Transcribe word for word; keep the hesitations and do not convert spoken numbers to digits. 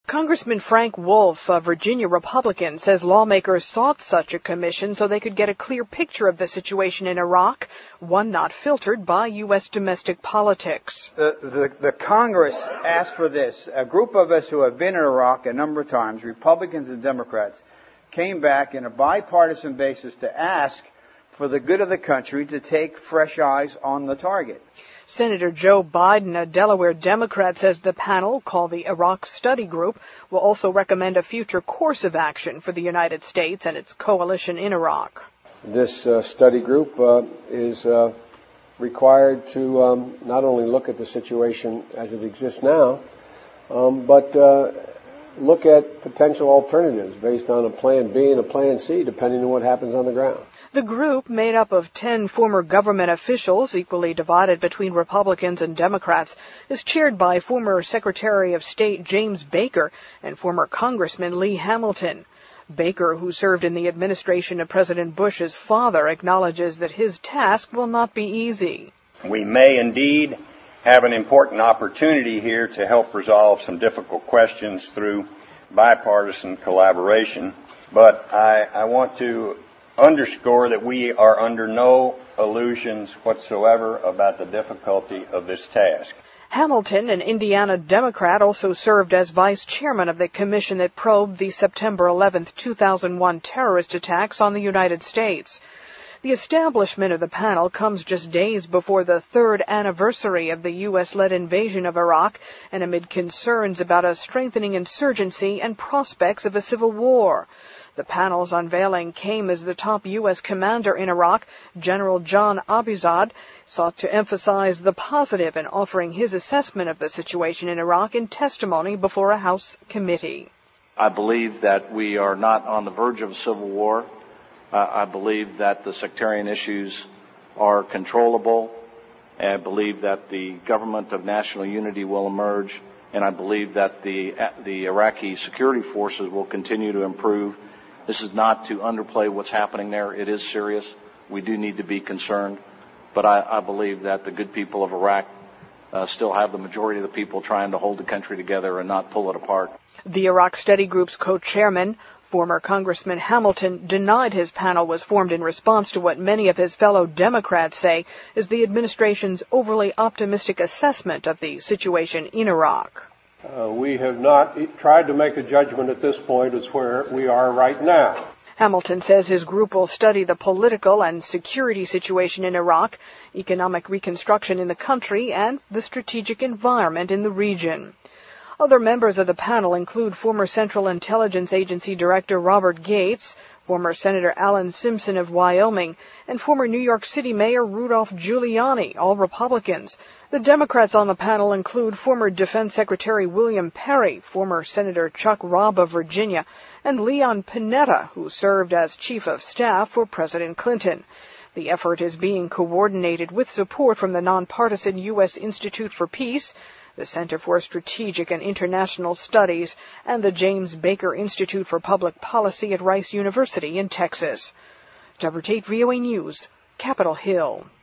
Congressman Frank Wolf, a Virginia Republican, says lawmakers sought such a commission so they could get a clear picture of the situation in Iraq, one not filtered by U S domestic politics. The, the, the Congress asked for this. A group of us who have been in Iraq a number of times, Republicans and Democrats, came back in a bipartisan basis to ask for the good of the country to take fresh eyes on the target. Senator Joe Biden, a Delaware Democrat, says the panel, called the Iraq Study Group, will also recommend a future course of action for the United States and its coalition in Iraq. This uh, study group uh, is uh, required to um, not only look at the situation as it exists now, um, but uh, look at potential alternatives based on a plan B and a plan C, depending on what happens on the ground. The group, made up of ten former government officials, equally divided between Republicans and Democrats, is chaired by former Secretary of State James Baker and former Congressman Lee Hamilton. Baker, who served in the administration of President Bush's father, acknowledges that his task will not be easy. We may indeed have an important opportunity here to help resolve some difficult questions through bipartisan collaboration, but I, I want to underscore that we are under no illusions whatsoever about the difficulty of this task. Hamilton, an Indiana Democrat, also served as vice chairman of the commission that probed the September eleventh, two thousand one terrorist attacks on the United States. The establishment of the panel comes just days before the third anniversary of the U S-led invasion of Iraq and amid concerns about a strengthening insurgency and prospects of a civil war. The panel's unveiling came as the top U S commander in Iraq, General John Abizad, sought to emphasize the positive in offering his assessment of the situation in Iraq in testimony before a House committee. I believe that we are not on the verge of a civil war. Uh, I believe that the sectarian issues are controllable. And I believe that the government of national unity will emerge. And I believe that the, the Iraqi security forces will continue to improve. This is not to underplay what's happening there. It is serious. We do need to be concerned. But I, I believe that the good people of Iraq uh, still have the majority of the people trying to hold the country together and not pull it apart. The Iraq Study Group's co-chairman, former Congressman Hamilton, denied his panel was formed in response to what many of his fellow Democrats say is the administration's overly optimistic assessment of the situation in Iraq. Uh, we have not tried to make a judgment at this point as where we are right now. Hamilton says his group will study the political and security situation in Iraq, economic reconstruction in the country, and the strategic environment in the region. Other members of the panel include former Central Intelligence Agency Director Robert Gates, former Senator Alan Simpson of Wyoming, and former New York City Mayor Rudolph Giuliani, all Republicans. The Democrats on the panel include former Defense Secretary William Perry, former Senator Chuck Robb of Virginia, and Leon Panetta, who served as Chief of Staff for President Clinton. The effort is being coordinated with support from the nonpartisan U S Institute for Peace, the Center for Strategic and International Studies, and the James Baker Institute for Public Policy at Rice University in Texas. Deborah Tate, V O A News, Capitol Hill.